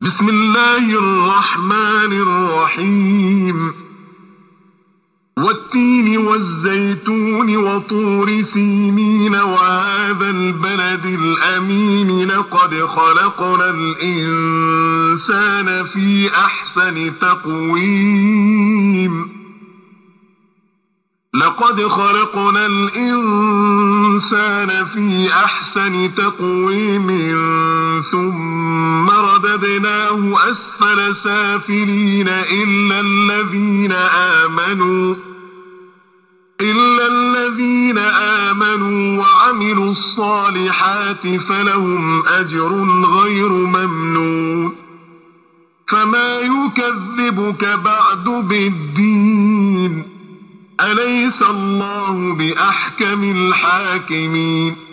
بسم الله الرحمن الرحيم والتين والزيتون وطور سينين وهذا البلد الأمين لقد خلقنا الإنسان في أحسن تقويم ثم رددناه أسفل سافلين إلا الذين آمنوا وعملوا الصالحات فلهم أجر غير ممنون فما يكذبك بعد بالدين أليس الله بأحكم الحاكمين